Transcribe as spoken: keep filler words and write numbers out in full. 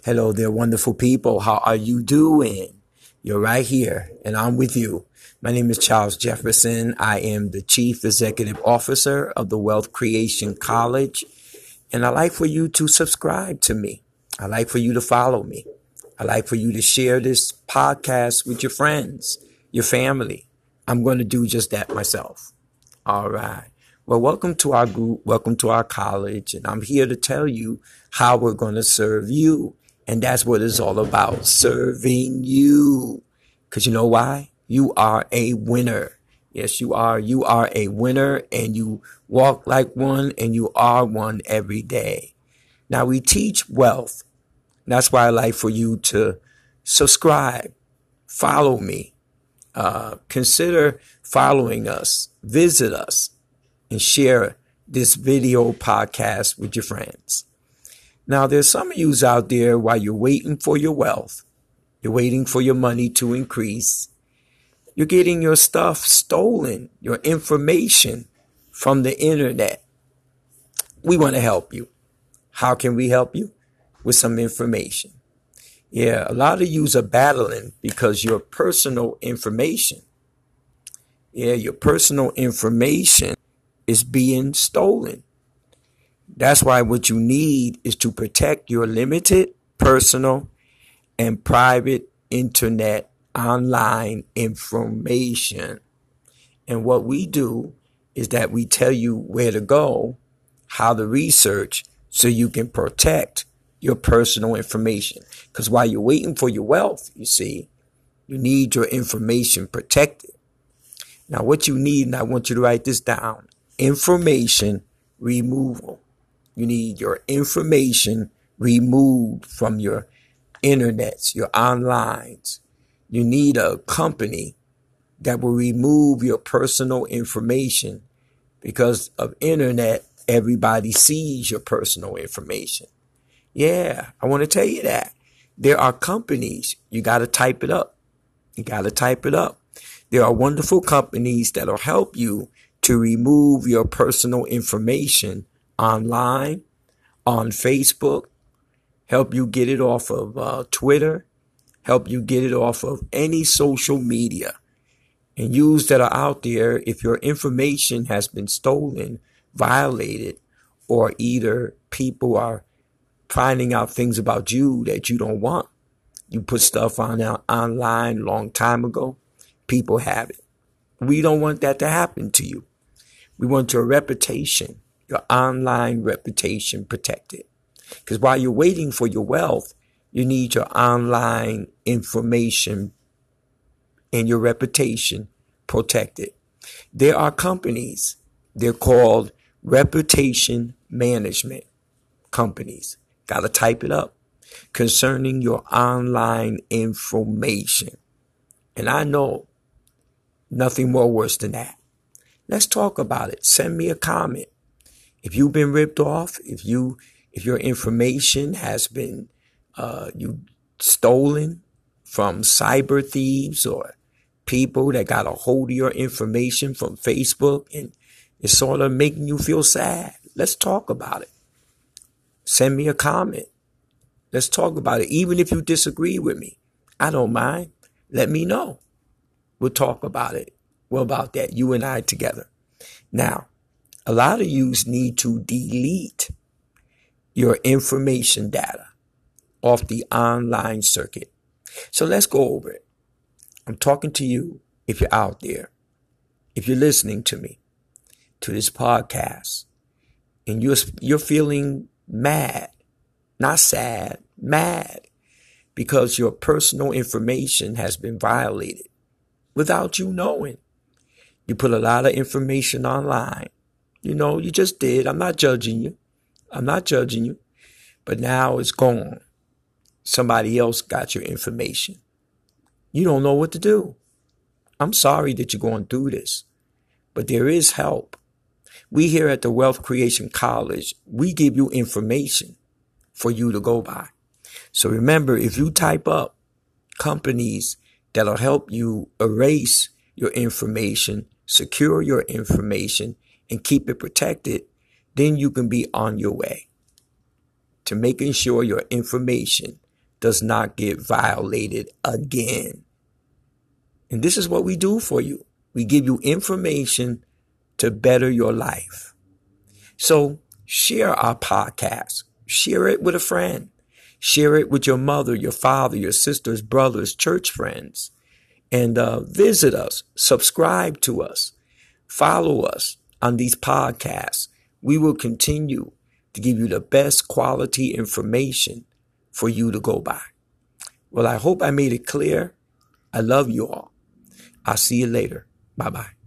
Hello there, wonderful people. How are you doing? You're right here, and I'm with you. My name is Charles Jefferson. I am the Chief Executive Officer of the Wealth Creation College, and I'd like for you to subscribe to me. I'd like for you to follow me. I'd like for you to share this podcast with your friends, your family. I'm going to do just that myself. All right. Well, welcome to our group. Welcome to our college. And I'm here to tell you how we're going to serve you. And that's what it's all about, serving you. Because you know why? You are a winner. Yes, you are. You are a winner, and you walk like one, and you are one every day. Now, we teach wealth. That's why I like for you to subscribe, follow me, uh, consider following us, visit us, and share this video podcast with your friends. Now, there's some of you out there while you're waiting for your wealth, you're waiting for your money to increase, you're getting your stuff stolen, your information from the internet. We want to help you. How can we help you? With some information. Yeah, a lot of you are battling because your personal information, yeah, your personal information is being stolen. That's why what you need is to protect your limited, personal, and private internet online information. And what we do is that we tell you where to go, how to research, so you can protect your personal information. Because while you're waiting for your wealth, you see, you need your information protected. Now, what you need, and I want you to write this down, information removal. You need your information removed from your internets, your onlines. You need a company that will remove your personal information because of internet. Everybody sees your personal information. Yeah, I want to tell you that. There are companies. You got to type it up. You got to type it up. There are wonderful companies that will help you to remove your personal information online, on Facebook, help you get it off of uh, Twitter, help you get it off of any social media. And use that are out there if your information has been stolen, violated, or either people are finding out things about you that you don't want. You put stuff on out online a long time ago. People have it. We don't want that to happen to you. We want your reputation, your online reputation protected. Because while you're waiting for your wealth, you need your online information and your reputation protected. There are companies, they're called reputation management companies. Got to type it up concerning your online information. And I know nothing more worse than that. Let's talk about it. Send me a comment. If you've been ripped off, if you, if your information has been, uh, you stolen from cyber thieves or people that got a hold of your information from Facebook and it's sort of making you feel sad. Let's talk about it. Send me a comment. Let's talk about it. Even if you disagree with me, I don't mind. Let me know. We'll talk about it. Well, about that, you and I together. Now, a lot of yous need to delete your information data off the online circuit. So let's go over it. I'm talking to you if you're out there, if you're listening to me, to this podcast, and you're, you're feeling mad, not sad, mad, because your personal information has been violated without you knowing. You put a lot of information online. You know, you just did. I'm not judging you. I'm not judging you. But now it's gone. Somebody else got your information. You don't know what to do. I'm sorry that you're going through this, but there is help. We here at the Wealth Creation College, we give you information for you to go by. So remember, if you type up companies that'll help you erase your information, secure your information, and keep it protected, then you can be on your way to making sure your information does not get violated again. And this is what we do for you. We give you information to better your life. So share our podcast. Share it with a friend. Share it with your mother, your father, your sisters, brothers, church friends. And uh, visit us. Subscribe to us. Follow us on these podcasts. We will continue to give you the best quality information for you to go by. Well, I hope I made it clear. I love you all. I'll see you later. Bye-bye.